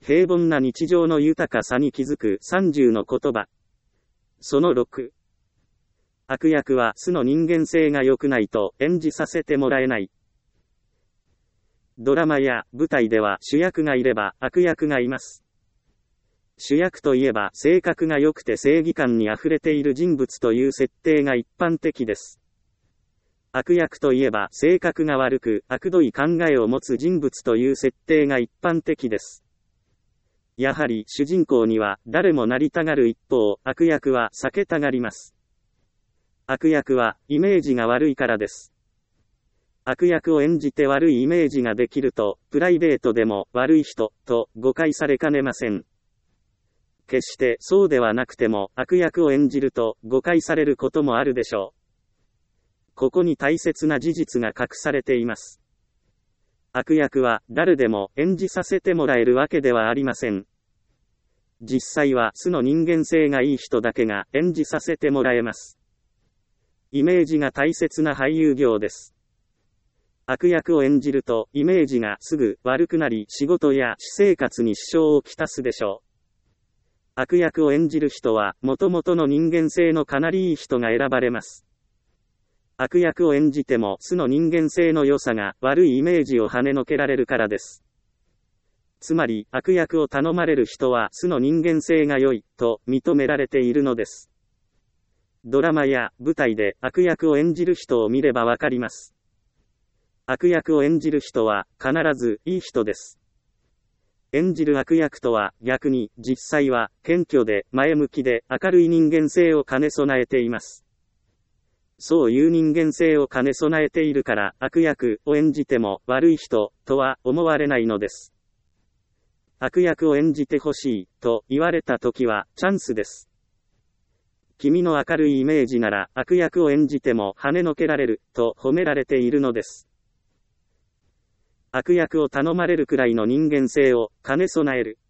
平凡な日常の豊かさに気づく30の言葉。その6。悪役は素の人間性が良くないと演じさせてもらえない。ドラマや舞台では主役がいれば悪役がいます。主役といえば性格が良くて正義感にあふれている人物という設定が一般的です。悪役といえば性格が悪く悪どい考えを持つ人物という設定が一般的です。やはり主人公には誰もなりたがる一方、悪役は避けたがります。悪役はイメージが悪いからです。悪役を演じて悪いイメージができると、プライベートでも悪い人と誤解されかねません。決してそうではなくても悪役を演じると誤解されることもあるでしょう。ここに大切な事実が隠されています。悪役は誰でも演じさせてもらえるわけではありません。実際は素の人間性がいい人だけが演じさせてもらえます。イメージが大切な俳優業です。悪役を演じるとイメージがすぐ悪くなり仕事や私生活に支障をきたすでしょう。悪役を演じる人は元々の人間性のかなりいい人が選ばれます。悪役を演じても素の人間性の良さが悪いイメージを跳ねのけられるからです。つまり悪役を頼まれる人は素の人間性が良いと認められているのです。ドラマや舞台で悪役を演じる人を見ればわかります。悪役を演じる人は必ずいい人です。演じる悪役とは逆に実際は謙虚で前向きで明るい人間性を兼ね備えています。そういう人間性を兼ね備えているから悪役を演じても悪い人とは思われないのです。悪役を演じてほしいと言われたときはチャンスです。君の明るいイメージなら悪役を演じても跳ねのけられると褒められているのです。悪役を頼まれるくらいの人間性を兼ね備える。